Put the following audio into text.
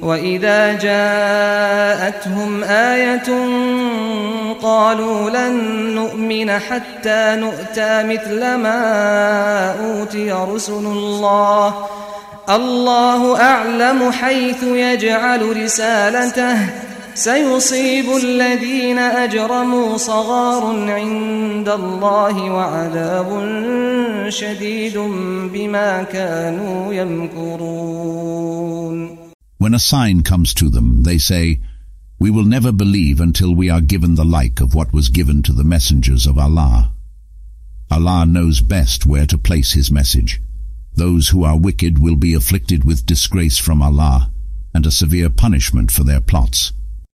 وإذا جاءتهم آية قالوا لن نؤمن حتى نؤتى مثل ما أوتي رسل الله الله أعلم حيث يجعل رسالته سيصيب الذين أجرموا صغار عند الله وعذاب شديد بما كانوا يمكرون. When a sign comes to them, they say, "We will never believe until we are given the like of what was given to the messengers of Allah." Allah knows best where to place His message. Those who are wicked will be afflicted with disgrace from Allah and a severe punishment for their plots.